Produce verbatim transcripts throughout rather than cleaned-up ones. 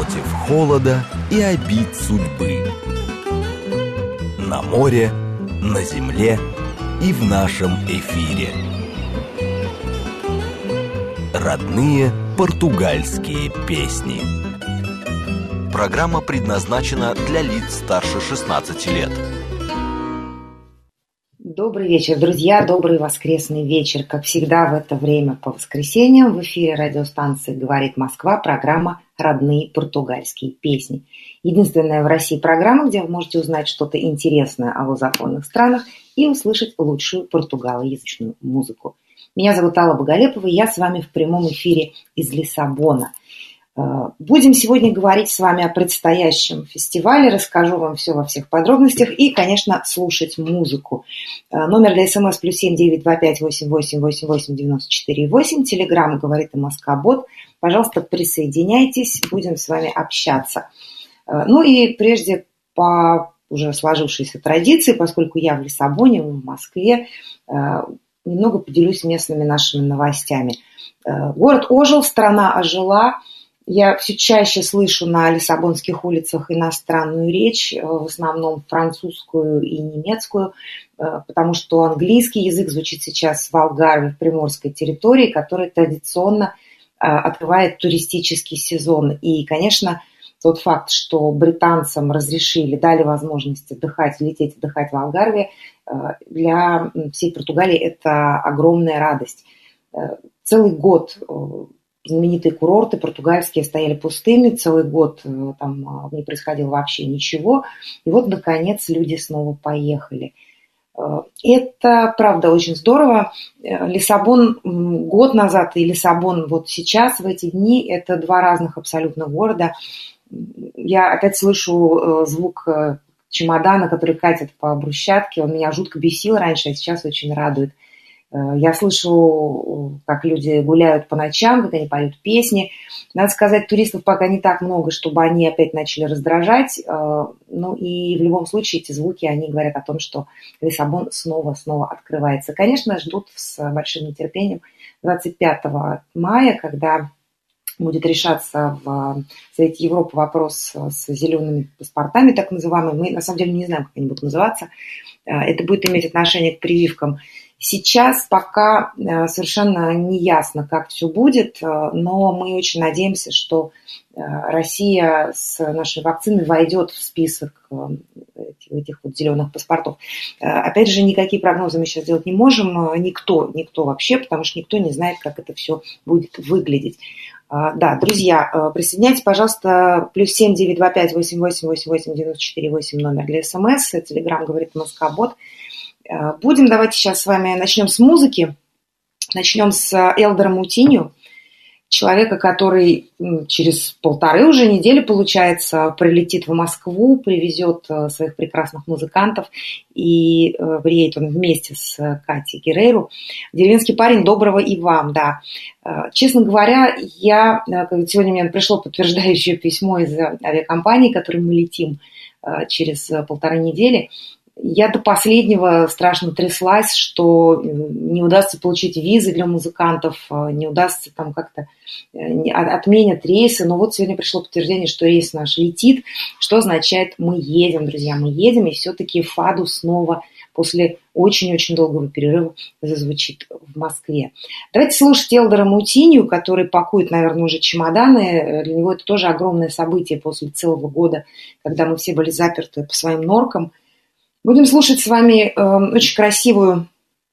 против холода и обид судьбы. На море, на земле и в нашем эфире. Родные португальские песни. Программа предназначена для лиц старше шестнадцати лет. Добрый вечер, друзья, добрый воскресный вечер. Как всегда в это время по воскресеньям в эфире радиостанции «Говорит Москва» программа «Родные португальские песни». Единственная в России программа, где вы можете узнать что-то интересное о лузофонных странах и услышать лучшую португалоязычную музыку. Меня зовут Алла Боголепова, и я с вами в прямом эфире из Лиссабона. Будем сегодня говорить с вами о предстоящем фестивале, расскажу вам все во всех подробностях и, конечно, слушать музыку. Номер для смс плюс семь девять два пять восемь восемь восемь восемь девяносто четыре восемь, телеграмм говорит МСК-бот. Пожалуйста, присоединяйтесь, будем с вами общаться. Ну и прежде по уже сложившейся традиции, поскольку я в Лиссабоне, в Москве, немного поделюсь местными нашими новостями. Город ожил, страна ожила. Я все чаще слышу на лиссабонских улицах иностранную речь, в основном французскую и немецкую, потому что английский язык звучит сейчас в Алгарве, в приморской территории, которая традиционно открывает туристический сезон. И, конечно, тот факт, что британцам разрешили, дали возможность отдыхать, лететь отдыхать в Алгарве, для всей Португалии это огромная радость. Целый год знаменитые курорты португальские стояли пустыми, целый год там не происходило вообще ничего. И вот, наконец, люди снова поехали. Это, правда, очень здорово. Лиссабон год назад и Лиссабон вот сейчас, в эти дни, это два разных абсолютно города. Я опять слышу звук чемодана, который катит по брусчатке. Он меня жутко бесил раньше, а сейчас очень радует. Я слышу, как люди гуляют по ночам, как они поют песни. Надо сказать, туристов пока не так много, чтобы они опять начали раздражать. Ну и в любом случае эти звуки, они говорят о том, что Лиссабон снова-снова открывается. Конечно, ждут с большим нетерпением двадцать пятого мая, когда будет решаться в Совете Европы вопрос с зелеными паспортами, так называемыми. Мы на самом деле не знаем, как они будут называться. Это будет иметь отношение к прививкам. Сейчас пока совершенно не ясно, как все будет, но мы очень надеемся, что Россия с нашей вакциной войдет в список этих вот зеленых паспортов. Опять же, никакие прогнозы мы сейчас делать не можем, никто, никто вообще, потому что никто не знает, как это все будет выглядеть. Да, друзья, присоединяйтесь, пожалуйста, плюс семь девять два пять восемь восемь восемь восемь девяносто четыре восемь номер для СМС, телеграмм говорит МСК-бот. Будем, давайте сейчас с вами начнем с музыки. Начнем с Элдера Мутинью, человека, который через полторы уже недели, получается, прилетит в Москву, привезет своих прекрасных музыкантов, и приедет он вместе с Катей Герейру. Деревенский парень, доброго и вам, да. Честно говоря, я, сегодня мне пришло подтверждающее письмо из авиакомпании, которой мы летим через полторы недели. Я до последнего страшно тряслась, что не удастся получить визы для музыкантов, не удастся там как-то отменят рейсы. Но вот сегодня пришло подтверждение, что рейс наш летит, что означает мы едем, друзья, мы едем. И все-таки Фаду снова после очень-очень долгого перерыва зазвучит в Москве. Давайте слушать Элдера Мутинью, который пакует, наверное, уже чемоданы. Для него это тоже огромное событие после целого года, когда мы все были заперты по своим норкам. Будем слушать с вами э, очень красивую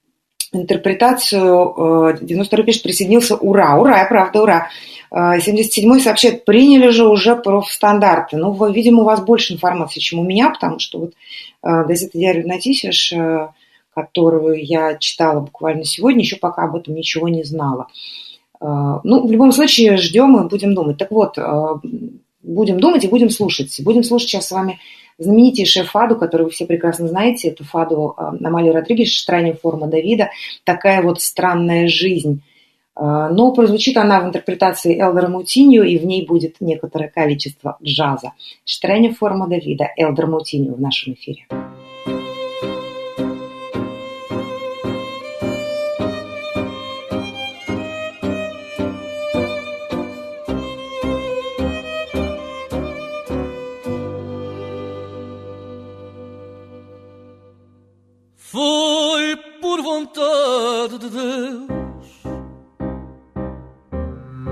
интерпретацию. Э, девяносто второй пишет, присоединился. Ура, ура, правда, ура. Э, семьдесят седьмой сообщает, приняли же уже профстандарты. Ну, вы, видимо, у вас больше информации, чем у меня, потому что вот э, газета «Диарио Нотисиас», э, которую я читала буквально сегодня, еще пока об этом ничего не знала. Э, ну, в любом случае, ждем и будем думать. Так вот, э, будем думать и будем слушать. Будем слушать сейчас с вами знаменитейшая фаду, которую вы все прекрасно знаете, это фаду Амалии Родригес «Странная форма Давида», такая вот странная жизнь. Но прозвучит она в интерпретации Элдера Мутинью, и в ней будет некоторое количество джаза. «Странная форма Давида», Элдер Мутинью в нашем эфире.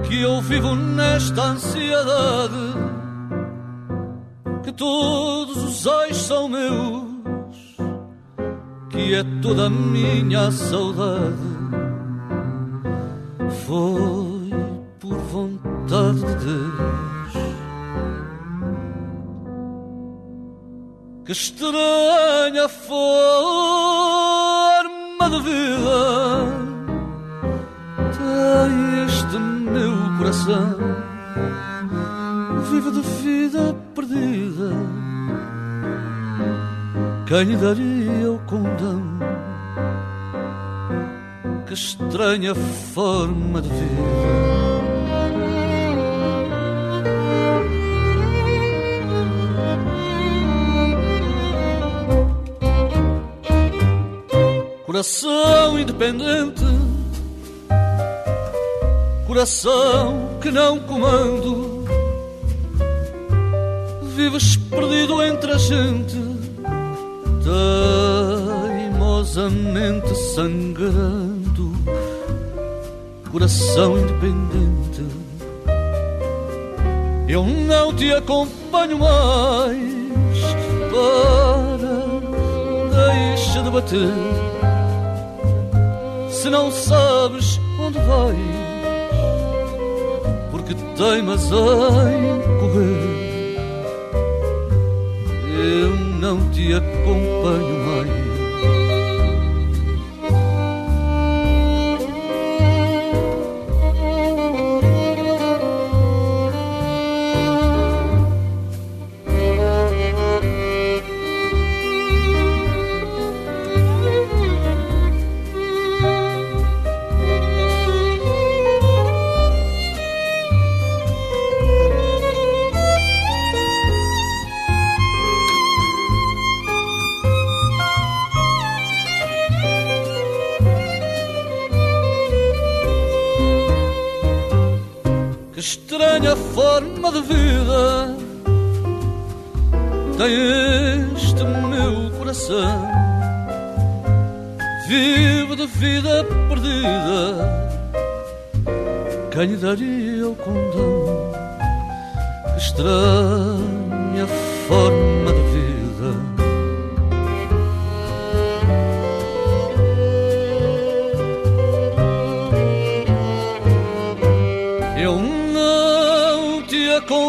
que eu vivo nesta ansiedade, que todos os olhos são meus, que é toda a minha saudade. Foi por vontade de Deus. Que estranha forma de vida tem este meu coração. Vive de vida perdida, quem lhe daria o condão? Que estranha forma de vida. Coração independente, coração que não comando, vives perdido entre a gente, teimosamente sangrando. Coração independente, eu não te acompanho mais. Para, deixa de bater, se não sabes onde vais, porque teimas em correr. Eu não te acompanho mais. Estranha forma de vida tem este meu coração. Vive de vida perdida, quem lhe daria o condão? Que estranha forma de vida. Eu não te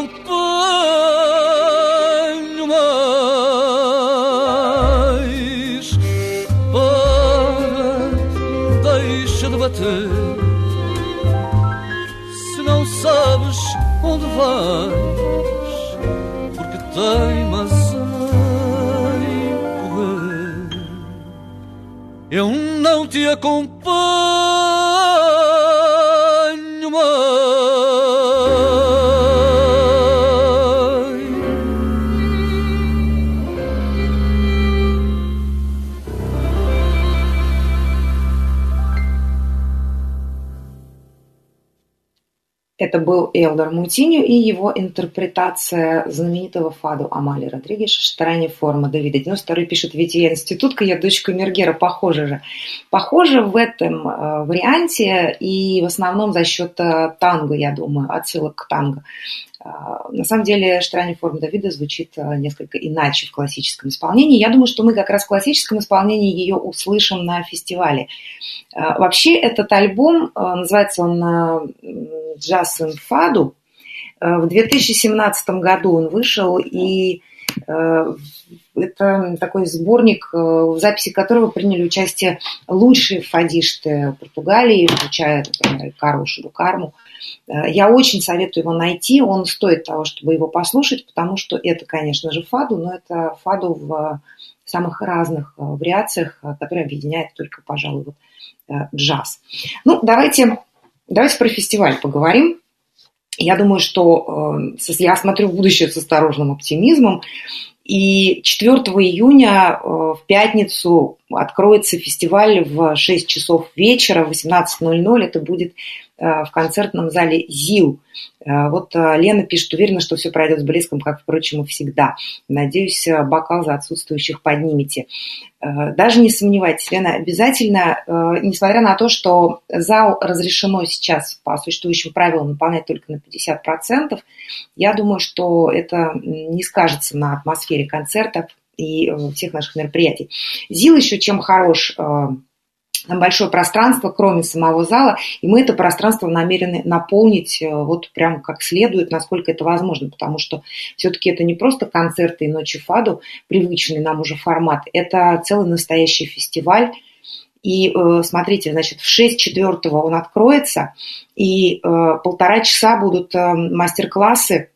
acompanho mais. Para, deixa de bater, se não sabes onde vais, porque teimas em correr. Eu não te acompanho mais. Это был Элдор Мутиньо и его интерпретация знаменитого фаду Амали Родригеша «Странная форма Давида». девяносто второй пишет: ведь я институтка, я дочка Мергера. Похоже же. Похоже в этом э, варианте и в основном за счет э, танго, я думаю, отсылок к танго. Э, на самом деле «Странная форма Давида» звучит э, несколько иначе в классическом исполнении. Я думаю, что мы как раз в классическом исполнении ее услышим на фестивале. Э, вообще этот альбом, э, называется он э, «Джаз ин фаду». В две тысячи семнадцатом году он вышел, и это такой сборник, в записи которого приняли участие лучшие фадисты Португалии, включая, например, Карлошу ду Карму. Я очень советую его найти, он стоит того, чтобы его послушать, потому что это, конечно же, фаду, но это фаду в самых разных вариациях, которые объединяют только, пожалуй, вот, джаз. Ну, давайте... Давайте про фестиваль поговорим. Я думаю, что я смотрю в будущее с осторожным оптимизмом. И четвёртого июня в пятницу откроется фестиваль в шесть часов вечера, в восемнадцать ноль ноль. Это будет в концертном зале ЗИЛ. Вот Лена пишет: уверена, что все пройдет с блеском, как, впрочем, и всегда. Надеюсь, бокал за отсутствующих поднимете. Даже не сомневайтесь, Лена, обязательно, несмотря на то, что зал разрешено сейчас по существующим правилам наполнять только на пятьдесят процентов, я думаю, что это не скажется на атмосфере концертов и всех наших мероприятий. ЗИЛ еще чем хорош? Там большое пространство, кроме самого зала, и мы это пространство намерены наполнить вот прям как следует, насколько это возможно, потому что все-таки это не просто концерты и ночи фаду, привычный нам уже формат, это целый настоящий фестиваль. И смотрите, значит, в шесть четвертого он откроется, и полтора часа будут мастер-классы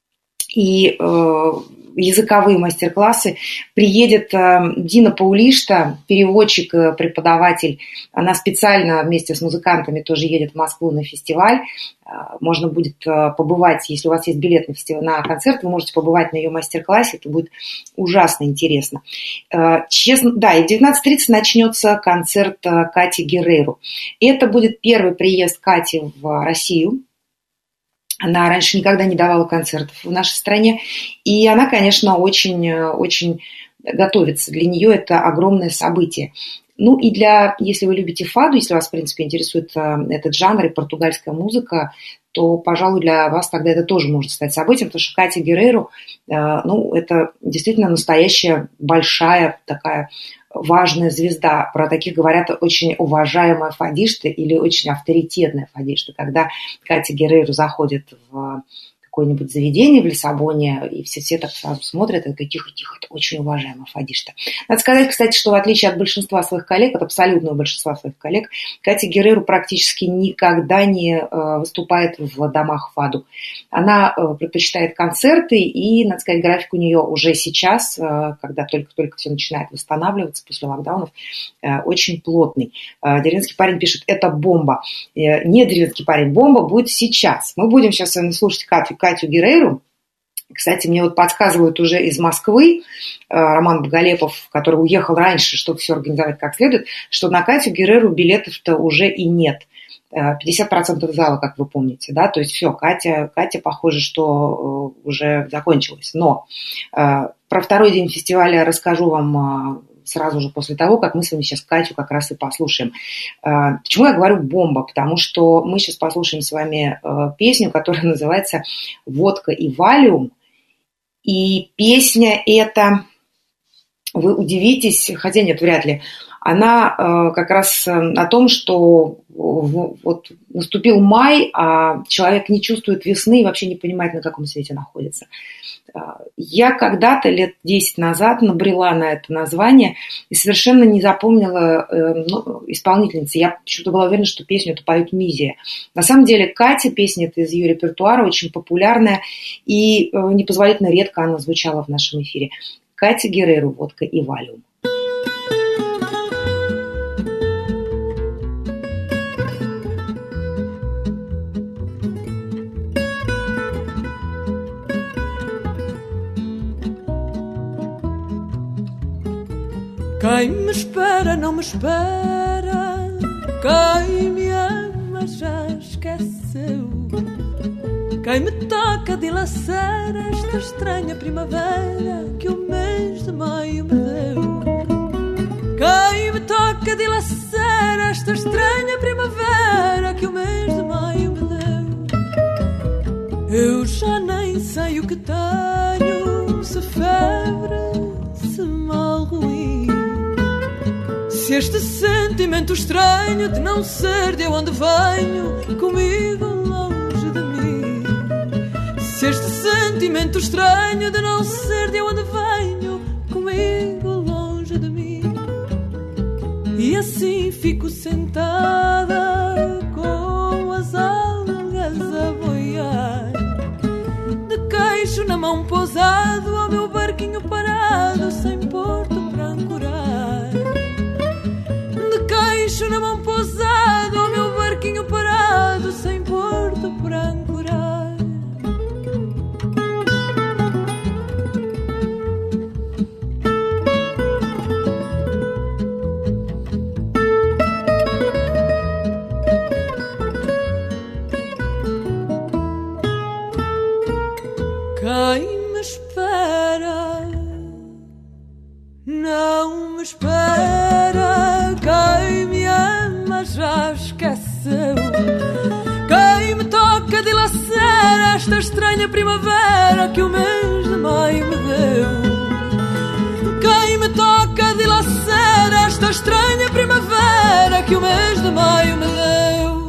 и языковые мастер-классы. Приедет Дина Паулишта, переводчик, преподаватель. Она специально вместе с музыкантами тоже едет в Москву на фестиваль. Можно будет побывать, если у вас есть билет на, фестиваль, на концерт, вы можете побывать на ее мастер-классе. Это будет ужасно интересно. Честно, да, и в девятнадцать тридцать начнется концерт Кати Герреру. Это будет первый приезд Кати в Россию. Она раньше никогда не давала концертов в нашей стране, и она, конечно, очень, очень готовится. Для нее это огромное событие. Ну и для, если вы любите фаду, если вас, в принципе, интересует этот жанр и португальская музыка, то, пожалуй, для вас тогда это тоже может стать событием, потому что Катя Герреру, ну, это действительно настоящая большая такая важная звезда. Про таких говорят очень уважаемая фадишта или очень авторитетная фадишта. Когда Катя Герреру заходит в какое-нибудь заведение в Лиссабоне, и все, все так сразу смотрят, и такие: тихо-тихо, это очень уважаемая фадишта. Надо сказать, кстати, что в отличие от большинства своих коллег, от абсолютного большинства своих коллег, Катя Герреру практически никогда не выступает в домах фаду. Она предпочитает концерты, и, надо сказать, график у нее уже сейчас, когда только-только все начинает восстанавливаться после локдаунов, очень плотный. Деревенский парень пишет: это бомба. Не деревенский парень, бомба будет сейчас. Мы будем сейчас с вами слушать Катю Катю Герреру. Кстати, мне вот подсказывают уже из Москвы, Роман Боголепов, который уехал раньше, чтобы все организовать как следует, что на Катю Герреру билетов-то уже и нет. пятьдесят процентов зала, как вы помните, да, то есть все, Катя, Катя, похоже, что уже закончилась. Но про второй день фестиваля расскажу вам сразу же после того, как мы с вами сейчас Катю как раз и послушаем. Почему я говорю бомба? Потому что мы сейчас послушаем с вами песню, которая называется «Водка и валиум». И песня эта, вы удивитесь, хотя нет, вряд ли, она как раз о том, что вот наступил май, а человек не чувствует весны и вообще не понимает, на каком свете находится. Я когда-то, лет десять назад, набрела на это название и совершенно не запомнила ну, исполнительницы. Я почему-то была уверена, что песню это поет Мизия. На самом деле Катя, песня это из ее репертуара, очень популярная, и непозволительно редко она звучала в нашем эфире. Катя Герреру, «Водка и валиум». Quem me espera não me espera, quem me ama já esqueceu. Quem me toca dilacera esta estranha primavera que o mês de maio me deu. Quem me toca dilacera esta estranha primavera que o mês de maio me deu. Eu já nem sei o que tenho, se febre, se mal ruim. Se este sentimento estranho de não ser de onde venho comigo longe de mim. Se este sentimento estranho de não ser de onde venho comigo longe de mim. E assim fico sentada com as algas a boiar, de queixo na mão pousado ao meu barquinho parado sem porto para ancorar. Queixo na mão pousado ao meu barquinho parado sem porto para ancorar. quem me espera não me espera, quem me ama já esqueceu, quem me toca dilacera esta estranha primavera que o mês de maio me deu. Quem me toca dilacera esta estranha primavera que o mês de maio me deu.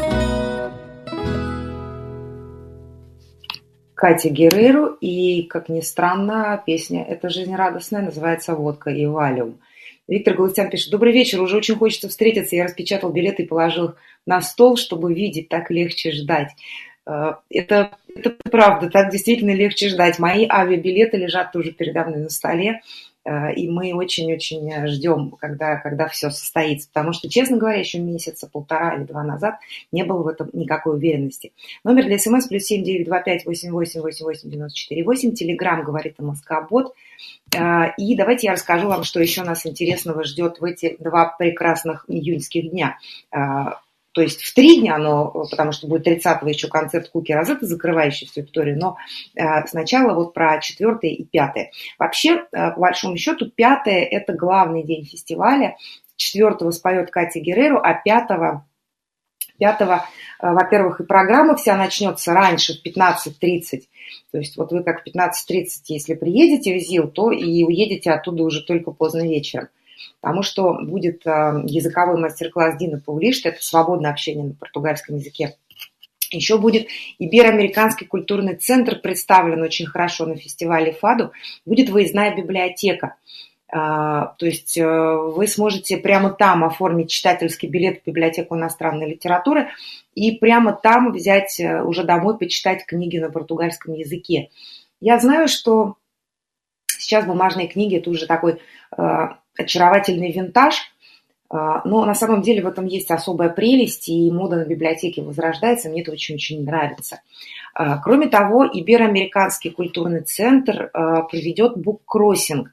Катя Герреру, и, как ни странно, песня эта жизнерадостная, называется «Водка и Валиум». Виктор Галустян пишет: добрый вечер, уже очень хочется встретиться, я распечатал билеты и положил их на стол, чтобы видеть, так легче ждать. Это, это правда, так действительно легче ждать. Мои авиабилеты лежат тоже передо мной на столе, и мы очень-очень ждем, когда, когда все состоится. Потому что, честно говоря, еще месяца полтора или два назад не было в этом никакой уверенности. Номер для смс плюс семь девять два пять восемь восемь восемь восемь девяносто четыре восемь. Телеграм говорит МСК-бот. И давайте я расскажу вам, что еще нас интересного ждет в эти два прекрасных июньских дня. То есть в три дня, но, потому что будет тридцатого еще концерт Куки Розетты, закрывающий всю историю, но э, сначала вот про четвертое и пятое. Вообще, э, по большому счету, пятое – это главный день фестиваля. Четвертого споет Катя Герреру, а пятого, пятого э, во-первых, и программа вся начнется раньше, в пятнадцать тридцать. То есть вот вы как в пятнадцать тридцать, если приедете в ЗИЛ, то и уедете оттуда уже только поздно вечером. Потому что будет языковой мастер-класс Дины Паулишта, это свободное общение на португальском языке. Еще будет Ибероамериканский культурный центр, представлен очень хорошо на фестивале ФАДу. Будет выездная библиотека. То есть вы сможете прямо там оформить читательский билет в библиотеку иностранной литературы и прямо там взять уже домой, почитать книги на португальском языке. Я знаю, что сейчас бумажные книги – это уже такой очаровательный винтаж, но на самом деле в этом есть особая прелесть, и мода на библиотеке возрождается, мне это очень-очень нравится. Кроме того, Ибероамериканский культурный центр проведет буккроссинг.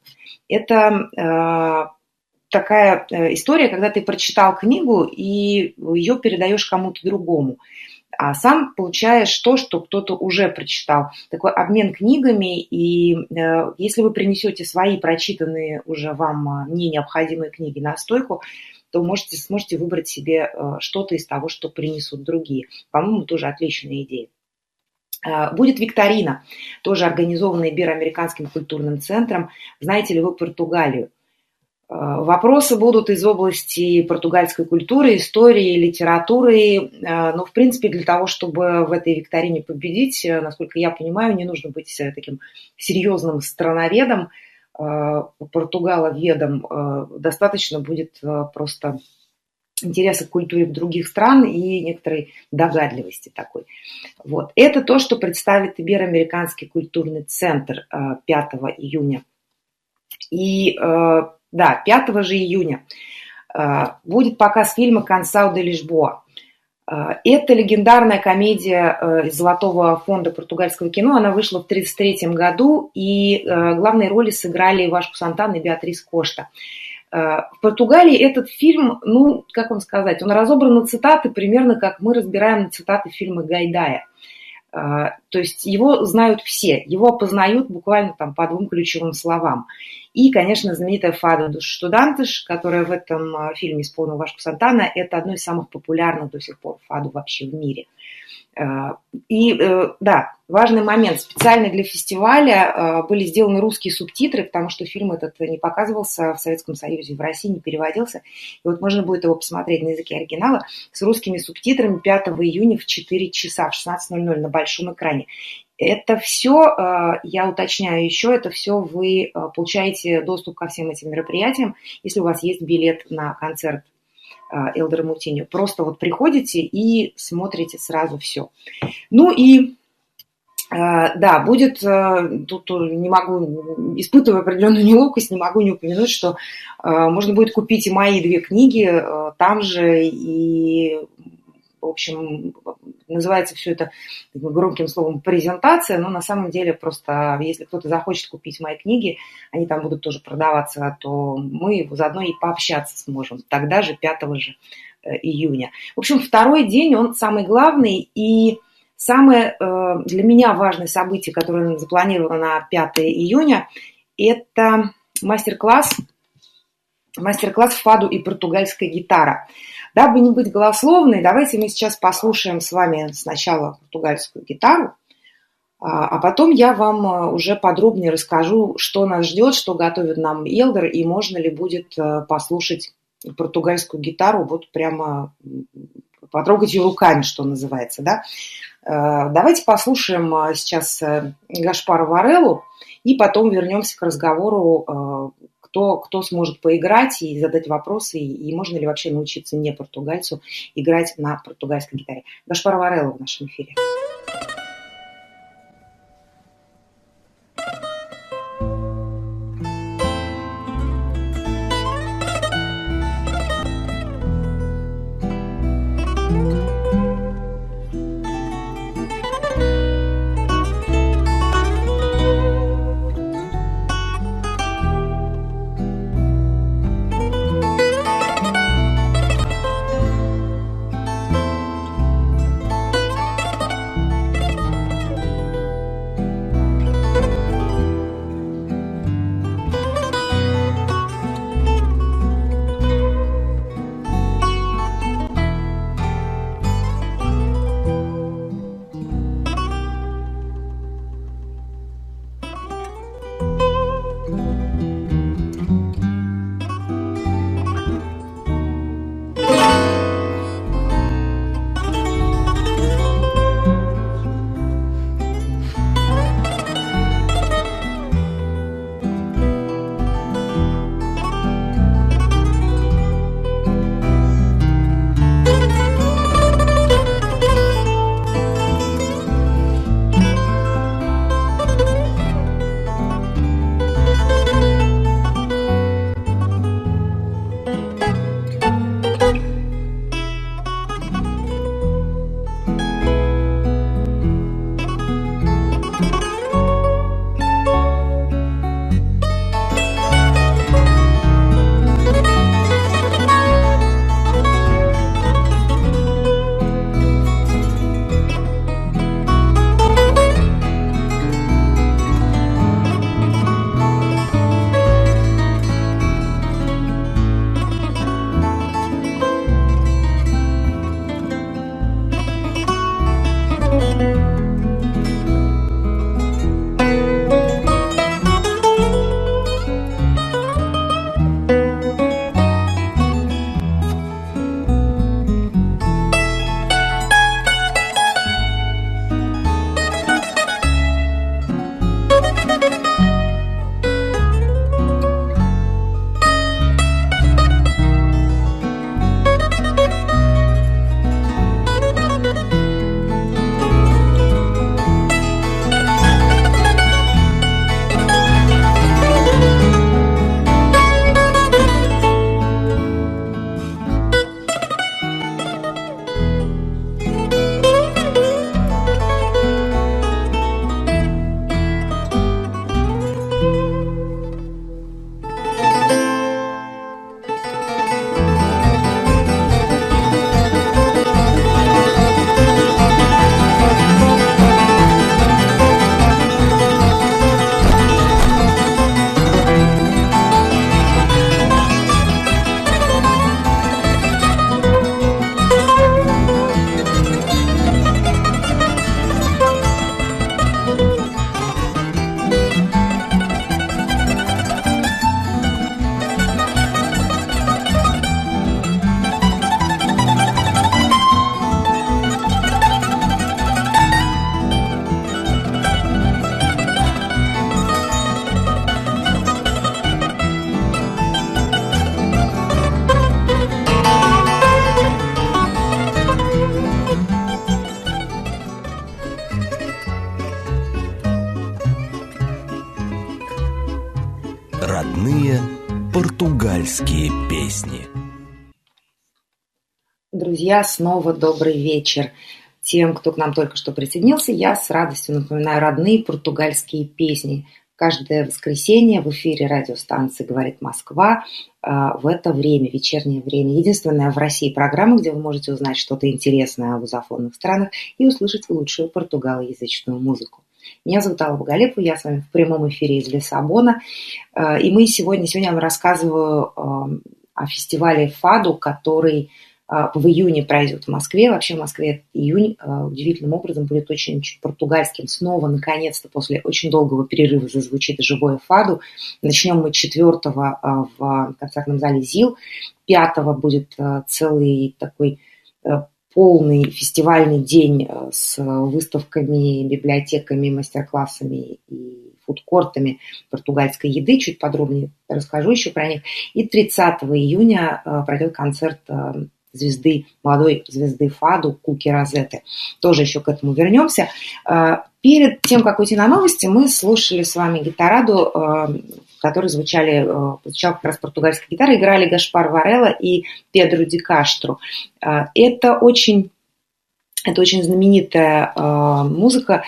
Это такая история, когда ты прочитал книгу и ее передаешь кому-то другому, а сам получаешь то, что кто-то уже прочитал. Такой обмен книгами, и э, если вы принесете свои прочитанные уже вам не необходимые книги на стойку, то можете, сможете выбрать себе э, что-то из того, что принесут другие. По-моему, тоже отличная идея. Э, будет викторина, тоже организованная Ибероамериканским культурным центром. Знаете ли вы Португалию? Вопросы будут из области португальской культуры, истории, литературы. Но, в принципе, для того, чтобы в этой викторине победить, насколько я понимаю, не нужно быть таким серьезным страноведом, португаловедом. Достаточно будет просто интереса к культуре других стран и некоторой догадливости такой. Вот. Это то, что представит Ибероамериканский культурный центр пятого июня. И да, пятого же июня будет показ фильма «Кансау де Лишбоа». Это легендарная комедия из Золотого фонда португальского кино. Она вышла в тысяча девятьсот тридцать третьем году, и главные роли сыграли Вашку Сантана и Беатрис Кошта. В Португалии этот фильм, ну, как вам сказать, он разобран на цитаты примерно как мы разбираем на цитаты фильма Гайдая. То есть его знают все, его опознают буквально там по двум ключевым словам. И, конечно, знаменитая «Фада dos Estudantes», которая в этом фильме исполнила Вашку Сантана, это одно из самых популярных до сих пор фаду вообще в мире. И, да, важный момент. Специально для фестиваля были сделаны русские субтитры, потому что фильм этот не показывался в Советском Союзе, в России не переводился. И вот можно будет его посмотреть на языке оригинала с русскими субтитрами пятого июня в четыре часа, в шестнадцать ноль ноль на большом экране. Это все, я уточняю еще, это все вы получаете доступ ко всем этим мероприятиям, если у вас есть билет на концерт Элдера Мутиньо. Просто вот приходите и смотрите сразу все. Ну и да, будет, тут не могу, испытывая определенную неловкость, не могу не упомянуть, что можно будет купить и мои две книги там же, и, в общем, называется все это громким словом презентация, но на самом деле просто, если кто-то захочет купить мои книги, они там будут тоже продаваться, то мы заодно и пообщаться сможем, тогда же пятого же июня. В общем, второй день, он самый главный, и Самое для меня важное событие, которое запланировано на пятое июня, это мастер-класс, мастер-класс «Фаду и португальская гитара». Дабы не быть голословной, давайте мы сейчас послушаем с вами сначала португальскую гитару, а потом я вам уже подробнее расскажу, что нас ждет, что готовит нам Елдер, и можно ли будет послушать португальскую гитару, вот прямо потрогать ее руками, что называется, да. Давайте послушаем сейчас Гашпара Вареллу, и потом вернемся к разговору, кто, кто сможет поиграть и задать вопросы, и можно ли вообще научиться не португальцу играть на португальской гитаре. Гашпар Варелла в нашем эфире. Родные португальские песни. Друзья, снова добрый вечер. Тем, кто к нам только что присоединился, я с радостью напоминаю родные португальские песни. каждое воскресенье в эфире радиостанции «Говорит Москва» в это время, вечернее время. Единственная в России программа, где вы можете узнать что-то интересное о лузофонных странах и услышать лучшую португалоязычную музыку. Меня зовут Алла Боголепова, я с вами в прямом эфире из Лиссабона. И мы сегодня, сегодня я вам рассказываю о фестивале «Фаду», который в июне пройдет в Москве. Вообще в Москве июнь удивительным образом будет очень португальским. Снова, наконец-то, после очень долгого перерыва зазвучит живое фаду. Начнем мы четвертого в концертном зале ЗИЛ. Пятого будет целый такой полный фестивальный день с выставками, библиотеками, мастер-классами и фудкортами португальской еды. Чуть подробнее расскажу еще про них. И тридцатого июня пройдет концерт звезды, молодой звезды Фаду Куки Розетты. Тоже еще к этому вернемся. Перед тем, как уйти на новости, мы слушали с вами гитараду, в которой звучали, звучала как раз португальская гитара, играли Гашпар Варелла и Педро Ди Кастро. Это очень, это очень знаменитая музыка,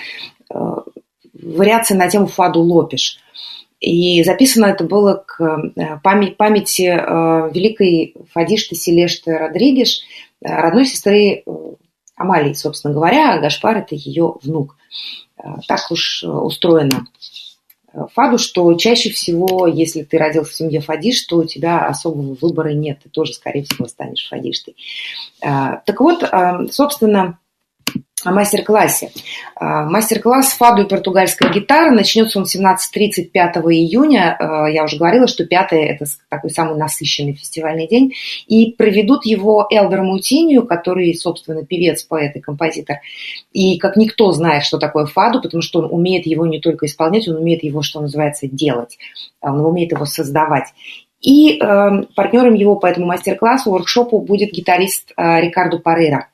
вариация на тему Фаду Лопеш. И записано это было к памяти великой фадишты Селешты Родригеш, родной сестры Амалии, собственно говоря, а Гашпар – это ее внук. Так уж устроено фаду, что чаще всего, если ты родился в семье фадиш, то у тебя особого выбора нет, ты тоже, скорее всего, станешь фадиштой. Так вот, собственно, о мастер-классе. Мастер-класс «Фаду и португальская гитара» начнется он в семнадцать тридцать пятого июня. Я уже говорила, что пятое – это такой самый насыщенный фестивальный день. И проведут его Элдер Мутинью, который, собственно, певец, поэт и композитор. И как никто знает, что такое фаду, потому что он умеет его не только исполнять, он умеет его, что называется, делать. Он умеет его создавать. И э, партнером его по этому мастер-классу, воркшопу, будет гитарист э, Рикардо Парейра.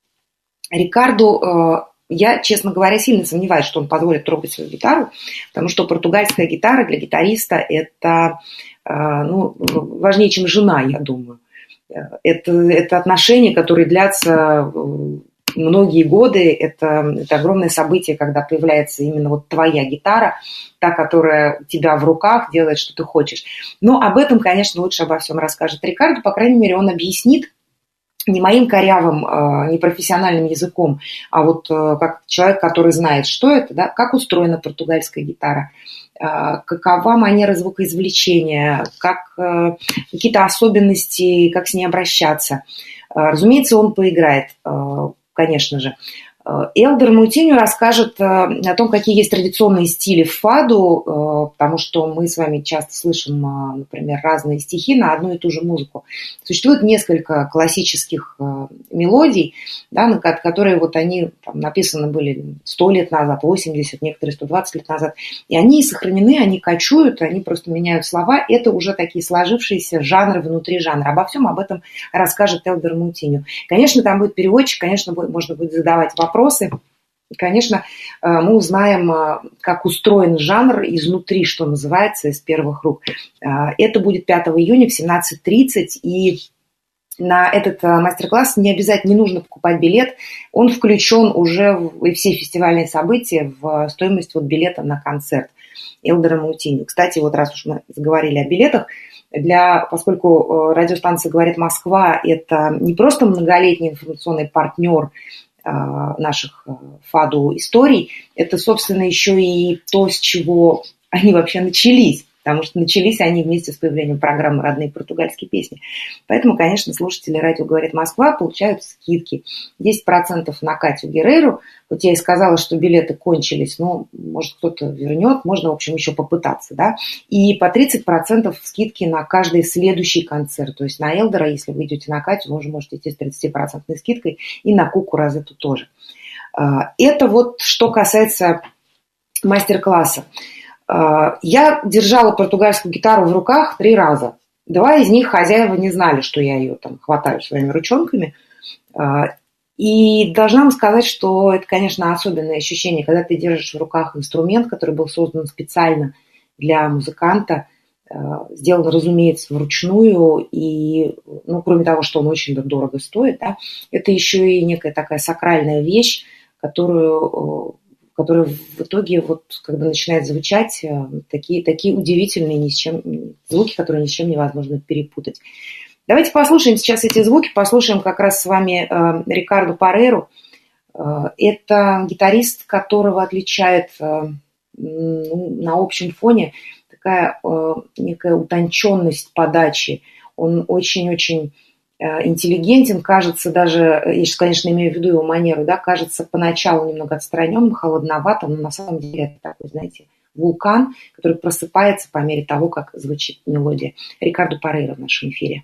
Рикарду, я, честно говоря, сильно сомневаюсь, что он позволит трогать свою гитару, потому что португальская гитара для гитариста – это ну, важнее, чем жена, я думаю. Это, это отношения, которые длятся многие годы. Это, это огромное событие, когда появляется именно вот твоя гитара, та, которая у тебя в руках, делает, что ты хочешь. Но об этом, конечно, лучше обо всем расскажет Рикарду. По крайней мере, он объяснит, не моим корявым, непрофессиональным языком, а вот как человек, который знает, что это, да, как устроена португальская гитара, какова манера звукоизвлечения, как, какие-то особенности, как с ней обращаться. Разумеется, он поиграет, конечно же. Элдер Мутинью расскажет о том, какие есть традиционные стили в фаду, потому что мы с вами часто слышим, например, разные стихи на одну и ту же музыку. Существует несколько классических мелодий, да, которые вот они там, написаны были сто лет назад, восемьдесят, некоторые сто двадцать лет назад, и они сохранены, они кочуют, они просто меняют слова. Это уже такие сложившиеся жанры внутри жанра. Обо всем об этом расскажет Элдер Мутинью. Конечно, там будет переводчик, конечно, будет, можно будет задавать вопросы. Вопросы. И, конечно, мы узнаем, как устроен жанр изнутри, что называется, из первых рук. Это будет пятого июня в семнадцать тридцать, и на этот мастер-класс не обязательно, не нужно покупать билет, он включен уже в все фестивальные события в стоимость вот билета на концерт Элдера Мутинью. Кстати, вот раз уж мы заговорили о билетах, для, поскольку радиостанция «Говорит Москва» – это не просто многолетний информационный партнер наших фаду историй, это, собственно, еще и то, с чего они вообще начались, потому что начались они вместе с появлением программы «Родные португальские песни». Поэтому, конечно, слушатели радио «Говорит Москва» получают скидки. десять процентов на Катю Герреру. Вот я и сказала, что билеты кончились, но, может, кто-то вернет, можно, в общем, еще попытаться, да. И по тридцать процентов скидки на каждый следующий концерт. То есть на Элдера, если вы идете на Катю, вы уже можете идти с тридцать процентов скидкой, и на Куку Розетту тоже. Это вот что касается мастер-класса. Я держала португальскую гитару в руках три раза. Два из них хозяева не знали, что я ее там хватаю своими ручонками. И должна вам сказать, что это, конечно, особенное ощущение, когда ты держишь в руках инструмент, который был создан специально для музыканта, сделан, разумеется, вручную, и, ну, кроме того, что он очень дорого стоит, да, это еще и некая такая сакральная вещь, которую который в итоге, вот, когда начинает звучать, такие, такие удивительные ни с чем, звуки, которые ни с чем невозможно перепутать. Давайте послушаем сейчас эти звуки, послушаем как раз с вами э, Рикарду Парейру. Э, это гитарист, которого отличает э, ну, на общем фоне такая э, некая утонченность подачи. Он очень-очень э, интеллигентен, кажется даже, я сейчас, конечно, имею в виду его манеру, да, кажется поначалу немного отстраненным, холодноватым, но на самом деле это такой, знаете, вулкан, который просыпается по мере того, как звучит мелодия. Рикарду Парейра в нашем эфире.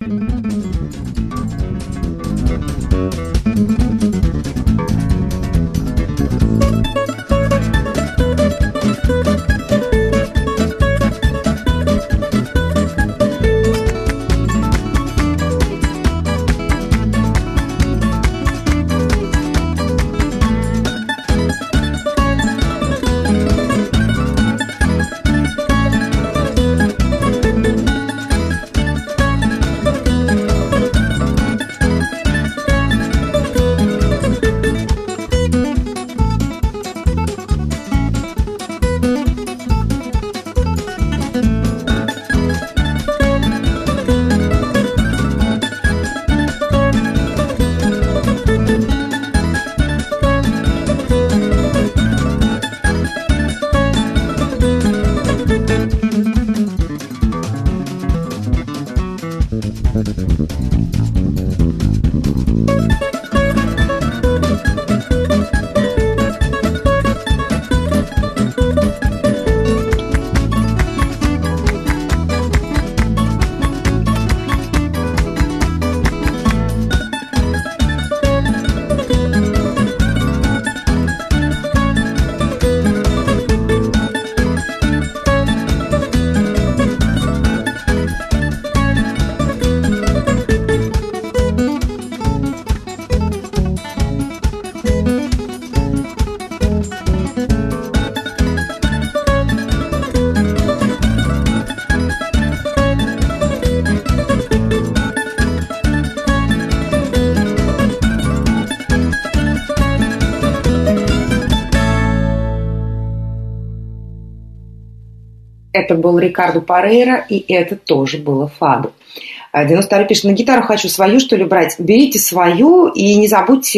Это был Рикарду Парейра, и это тоже было фаду. девяносто второй пишет: на гитару хочу свою, что ли, брать? Берите свою и не забудьте,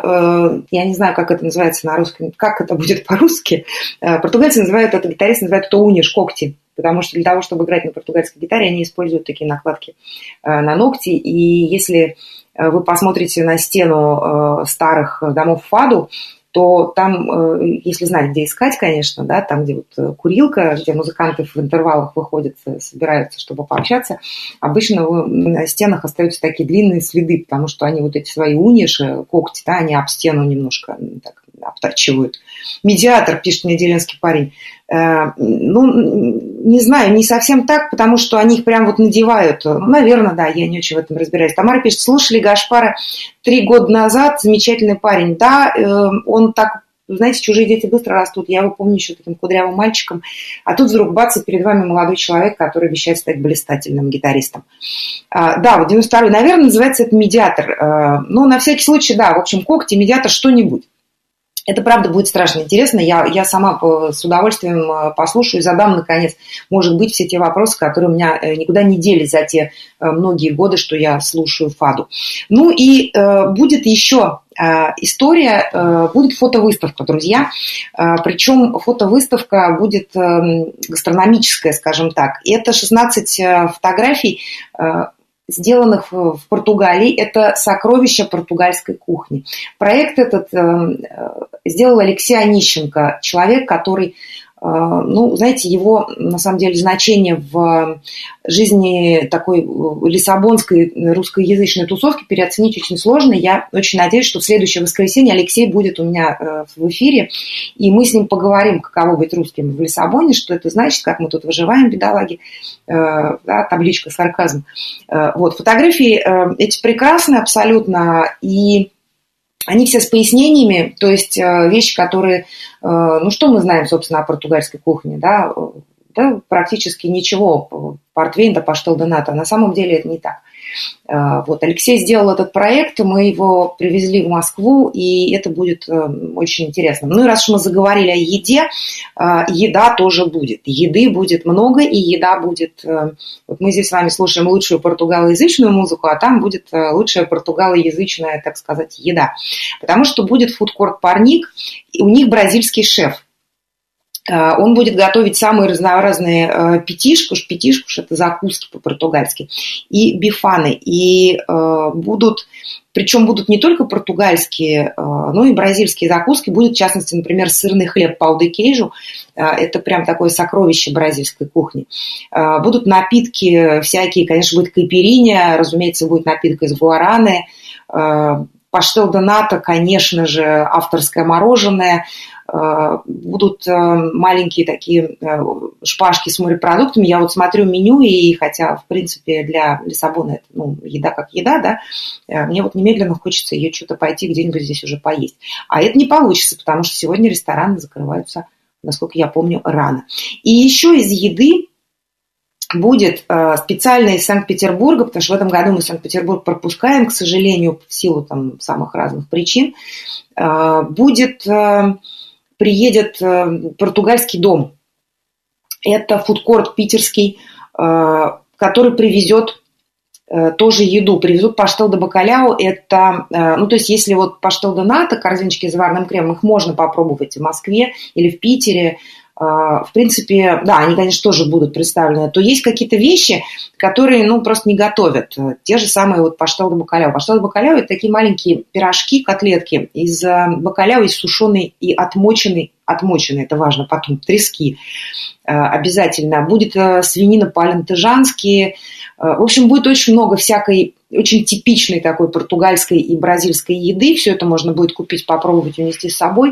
э, я не знаю, как это называется на русском, как это будет по-русски. Э, португальцы называют это, гитаристы называют это униш, когти, потому что для того, чтобы играть на португальской гитаре, они используют такие накладки э, на ногти, и если вы посмотрите на стену э, старых домов фаду, то там, если знать, где искать, конечно, да, там, где вот курилка, где музыканты в интервалах выходят, собираются, чтобы пообщаться, обычно на стенах остаются такие длинные следы, потому что они вот эти свои униши, когти, да, они об стену немножко так обтачивают. Медиатор, пишет мне деревенский парень. Э, ну, не знаю, не совсем так, потому что они их прям вот надевают. Ну, наверное, да, я не очень в этом разбираюсь. Тамара пишет: слушали Гашпара три года назад, замечательный парень. Да, э, он так, знаете, чужие дети быстро растут. Я его помню еще таким кудрявым мальчиком. А тут вдруг бац, и перед вами молодой человек, который обещает стать блистательным гитаристом. А, да, вот девяносто второй, наверное, называется это медиатор. А, ну, на всякий случай, да, в общем, когти, медиатор, что-нибудь. Это, правда, будет страшно интересно. Я, я сама с удовольствием послушаю и задам, наконец, может быть, все те вопросы, которые у меня никуда не делись за те многие годы, что я слушаю фаду. Ну и э, будет еще э, история, э, будет фотовыставка, друзья. Э, причем фотовыставка будет э, гастрономическая, скажем так. Это шестнадцать фотографий, э, сделанных в Португалии. Это сокровища португальской кухни. Проект этот э, сделал Алексей Онищенко, человек, который, э, ну, знаете, его, на самом деле, значение в жизни такой лиссабонской русскоязычной тусовки переоценить очень сложно. Я очень надеюсь, что в следующее воскресенье Алексей будет у меня э, в эфире, и мы с ним поговорим, каково быть русским в Лиссабоне, что это значит, как мы тут выживаем, бедолаги. Да, табличка «Сарказм». Вот, фотографии эти прекрасные абсолютно, и они все с пояснениями, то есть вещи, которые, ну что мы знаем, собственно, о португальской кухне, да, да практически ничего, портвейн да паштел де нато, на самом деле это не так. Вот, Алексей сделал этот проект, мы его привезли в Москву, и это будет очень интересно. Ну и раз уж мы заговорили о еде, еда тоже будет. Еды будет много, и еда будет... Вот мы здесь с вами слушаем лучшую португалоязычную музыку, а там будет лучшая португалоязычная, так сказать, еда. Потому что будет фудкорт «Парник», и у них бразильский шеф. Он будет готовить самые разнообразные петишкуш, петишкуш – это закуски по-португальски, и бифаны. И будут, причем будут не только португальские, но и бразильские закуски. Будет, в частности, например, сырный хлеб пау де queijo. Это прям такое сокровище бразильской кухни. Будут напитки всякие, конечно, будет кайпиринья, разумеется, будет напиток из гуараны, паштел де ната, конечно же, авторское мороженое. Будут маленькие такие шпажки с морепродуктами. Я вот смотрю меню, и хотя, в принципе, для Лиссабона это ну, еда как еда, да, мне вот немедленно хочется ее что-то пойти где-нибудь здесь уже поесть. А это не получится, потому что сегодня рестораны закрываются, насколько я помню, рано. И еще из еды будет специально из Санкт-Петербурга, потому что в этом году мы Санкт-Петербург пропускаем, к сожалению, в силу там самых разных причин, будет... приедет португальский дом. Это фудкорт питерский, который привезет тоже еду. Привезут паштел де бакаляу. Это, ну, то есть, если вот паштел де ната, корзиночки с заварным кремом, их можно попробовать в Москве или в Питере. В принципе, да, они, конечно, тоже будут представлены. То есть какие-то вещи, которые, ну, просто не готовят. Те же самые вот паштел де бакаляу. Паштел де бакаляу – это такие маленькие пирожки, котлетки из бакаляу, из сушеной и отмоченной, отмоченной, это важно, потом трески обязательно. Будет свинина по-альентежански. В общем, будет очень много всякой, очень типичной такой португальской и бразильской еды. Все это можно будет купить, попробовать, унести с собой.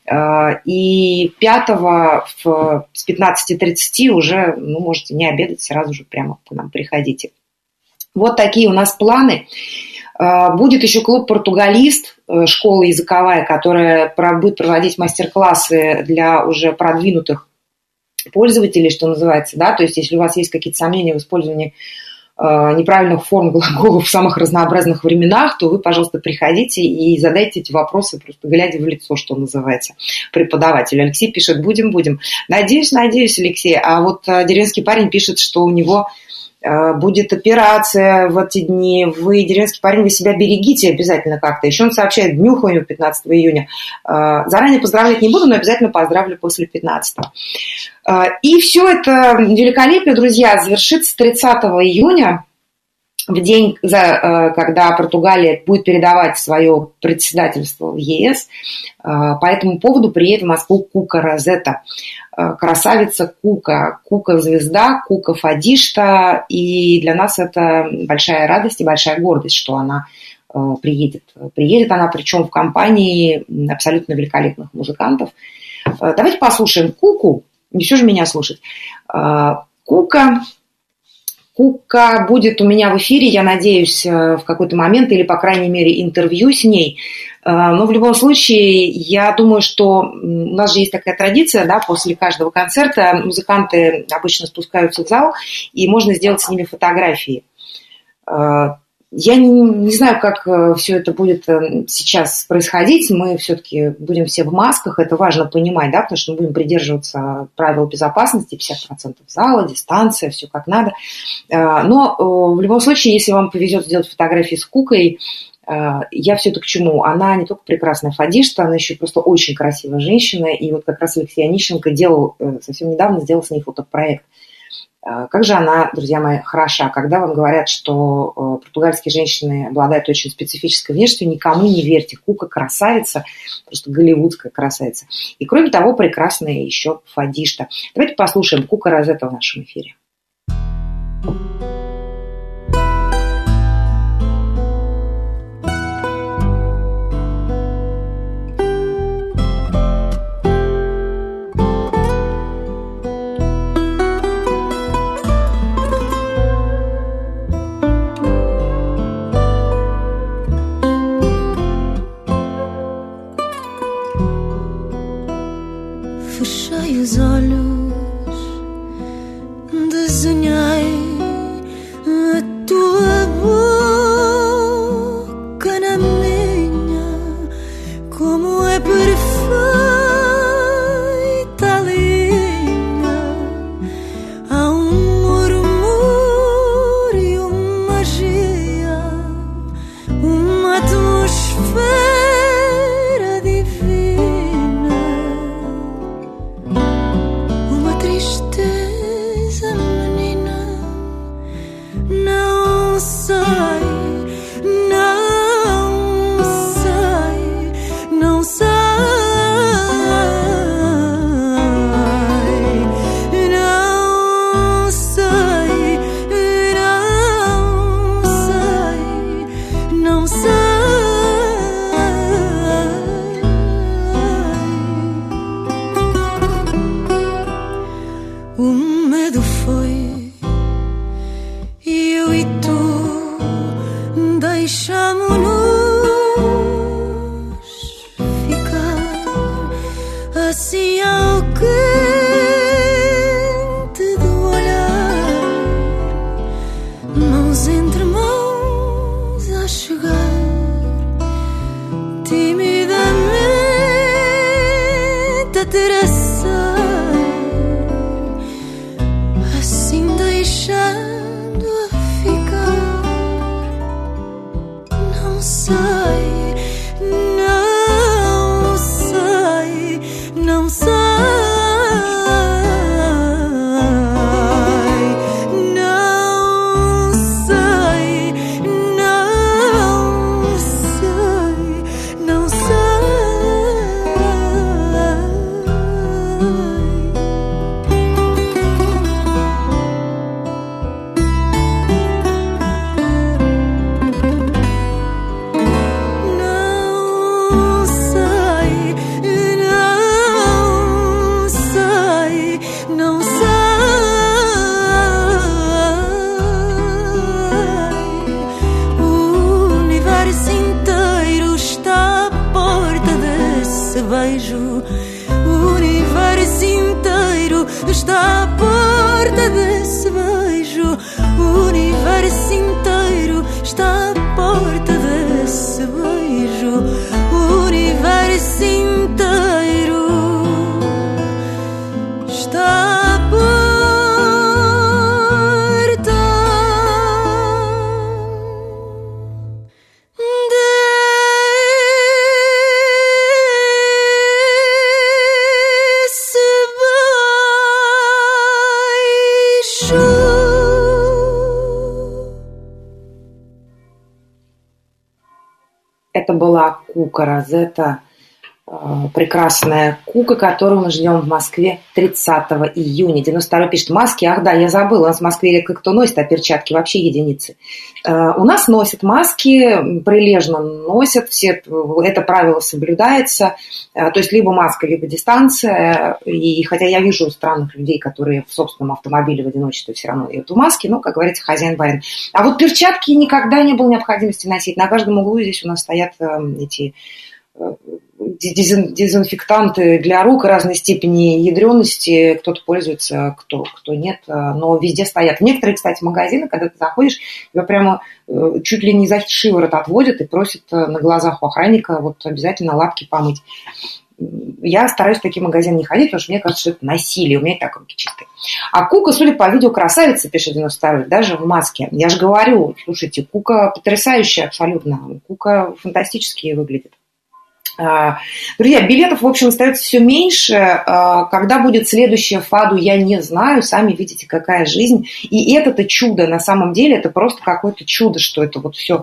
И пятого с пятнадцати тридцати уже, ну, можете не обедать, сразу же прямо к нам приходите. Вот такие у нас планы. Будет еще клуб «Португалист», школа языковая, которая будет проводить мастер-классы для уже продвинутых пользователей, что называется, да, то есть если у вас есть какие-то сомнения в использовании неправильных форм глаголов в самых разнообразных временах, то вы, пожалуйста, приходите и задайте эти вопросы, просто глядя в лицо, что называется, преподавателю. Алексей пишет: будем, будем. Надеюсь, надеюсь, Алексей. А вот деревенский парень пишет, что у него будет операция в эти дни. Вы, деревенский парень, вы себя берегите обязательно как-то. Еще он сообщает: днюха у него пятнадцатого июня. Заранее поздравлять не буду, но обязательно поздравлю после пятнадцатого. И все это великолепие, друзья, завершится тридцатого июня, в день, когда Португалия будет передавать свое председательство в ЕС. По этому поводу приедет в Москву Кука Розетта. Красавица Кука, Кука-звезда, Кука-фадишта. И для нас это большая радость и большая гордость, что она приедет. Приедет она, причем в компании абсолютно великолепных музыкантов. Давайте послушаем Куку. Не все же меня слушать. Кука... Кука будет у меня в эфире, я надеюсь, в какой-то момент, или, по крайней мере, интервью с ней. Но в любом случае, я думаю, что у нас же есть такая традиция, да, после каждого концерта музыканты обычно спускаются в зал, и можно сделать с ними фотографии. Я не, не знаю, как все это будет сейчас происходить. Мы все-таки будем все в масках, это важно понимать, да, потому что мы будем придерживаться правил безопасности, пятьдесят процентов зала, дистанция, все как надо. Но в любом случае, если вам повезет сделать фотографии с Кукой, я все это к чему? Она не только прекрасная фадишта, она еще просто очень красивая женщина. И вот как раз Алексей Онищенко делал, совсем недавно сделал с ней фотопроект. Как же она, друзья мои, хороша. Когда вам говорят, что португальские женщины обладают очень специфической внешностью, никому не верьте. Кука красавица, просто голливудская красавица. И кроме того, прекрасная еще фадишта. Давайте послушаем Кука Розетта в нашем эфире. Fechei os olhos, desenhei a tua boca. tristeza, menina. Não sei, não sei, não sei, não sei, não sei, não sei. O medo foi eu e tu, deixamo-nos ficar assim ao quente do olhar, mãos entre mãos a chegar, timidamente a traçar, assim deixando-a ficar. Não sei, não sei, não sei, não sei, não sei, não sei. Não sei, não sei, não sei. O universo inteiro está à porta desse beijo. O universo inteiro está à porta desse beijo. O universo inteiro está à porta desse beijo. O universo inteiro está à porta desse beijo. Это была Кука Розетта, э, прекрасная Кука, которую мы ждем в Москве тридцатого июня. девяносто второй пишет: маски, ах да, я забыла, у нас в Москве редко кто носит, а перчатки вообще единицы. Э, у нас носят маски, прилежно носят, все это правило соблюдается, э, то есть либо маска, либо дистанция, и хотя я вижу странных людей, которые в собственном автомобиле в одиночестве все равно едут в маске, но, как говорится, хозяин барин. А вот перчатки никогда не было необходимости носить. На каждом углу здесь у нас стоят э, эти э, дезин- дезинфектанты для рук разной степени ядрёности. Кто-то пользуется, кто, кто нет, э, но везде стоят. Некоторые, кстати, магазины, когда ты заходишь, тебя прямо э, чуть ли не за шиворот отводят и просят э, на глазах у охранника вот обязательно лапки помыть. Я стараюсь в такие магазины не ходить, потому что мне кажется, что это насилие, у меня и так руки чистые. А Кука, судя по видео, красавица, пишет девяносто второй, даже в маске. Я же говорю, слушайте, Кука потрясающая абсолютно, Кука фантастически выглядит. Друзья, билетов, в общем, остается все меньше. Когда будет следующая ФАДу, я не знаю. Сами видите, какая жизнь. И это-то чудо. На самом деле, это просто какое-то чудо, что это вот все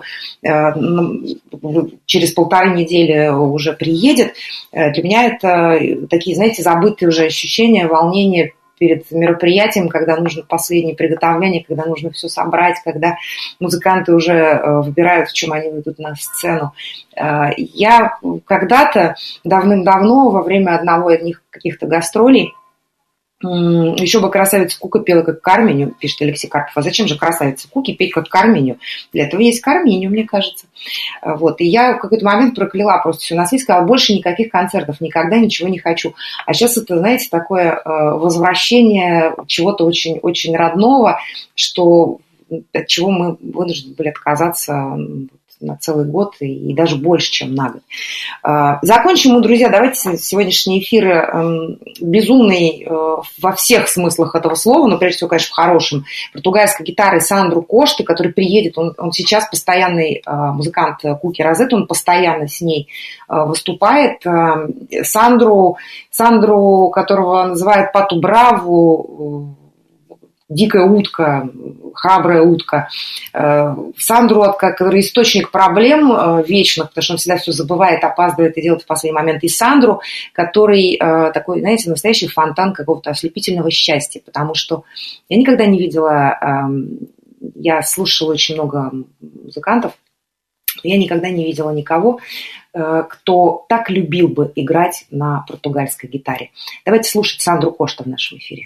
через полторы недели уже приедет. Для меня это такие, знаете, забытые уже ощущения, волнения перед мероприятием, когда нужно последнее приготовление, когда нужно все собрать, когда музыканты уже выбирают, в чем они выйдут на сцену. Я когда-то, давным-давно, во время одного из них каких-то гастролей, еще бы красавица Кука пела как Карменю, пишет Алексей Карпов. А зачем же красавице Куки петь как Карменю? Для этого есть Карменю, мне кажется. Вот. И я в какой-то момент прокляла просто все на свете, сказала, больше никаких концертов, никогда ничего не хочу. А сейчас это, знаете, такое возвращение чего-то очень, очень родного, что, от чего мы вынуждены были отказаться на целый год и, и даже больше, чем на год. Закончим мы, друзья, давайте сегодняшний эфир э, безумный э, во всех смыслах этого слова, но прежде всего, конечно, в хорошем. Португальской гитары Сандру Кошты, который приедет, он, он сейчас постоянный э, музыкант Куки Розет, он постоянно с ней э, выступает. Э, Сандру, Сандру, которого называют Пату Браву, дикая утка, храбрая утка. Сандру, который источник проблем вечных, потому что он всегда все забывает, опаздывает и делает в последний момент. И Сандру, который такой, знаете, настоящий фонтан какого-то ослепительного счастья, потому что я никогда не видела, я слушала очень много музыкантов, я никогда не видела никого, кто так любил бы играть на португальской гитаре. Давайте слушать Сандру Кошта в нашем эфире.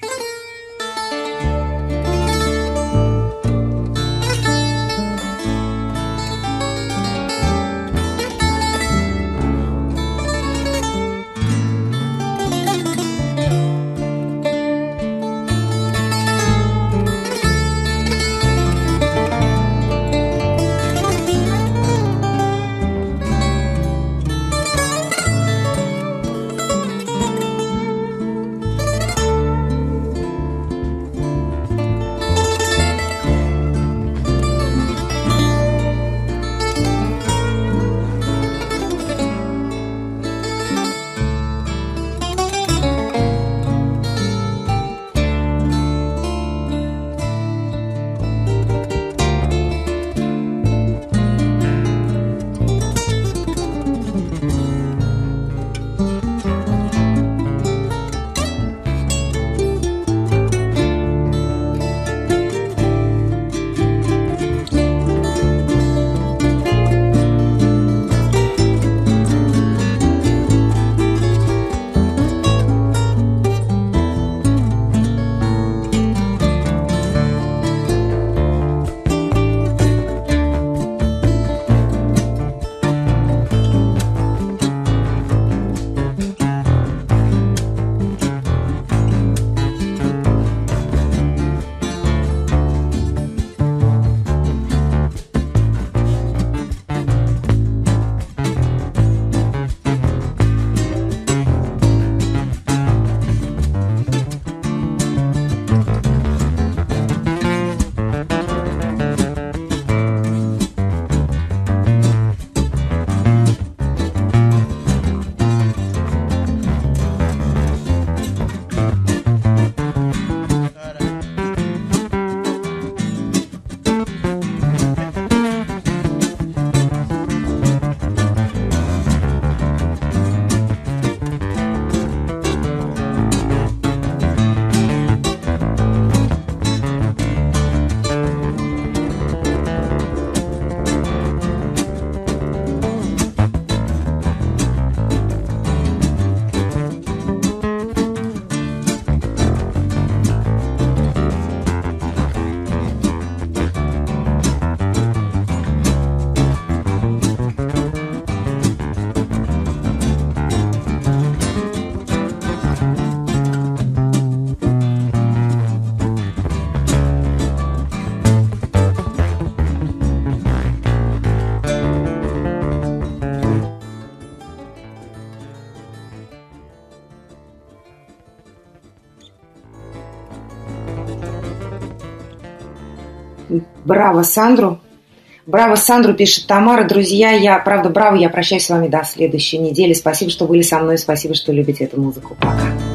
Браво, Сандру. Браво, Сандру, пишет Тамара. Друзья, я, правда, браво, я прощаюсь с вами до следующей недели. Спасибо, что были со мной, спасибо, что любите эту музыку. Пока.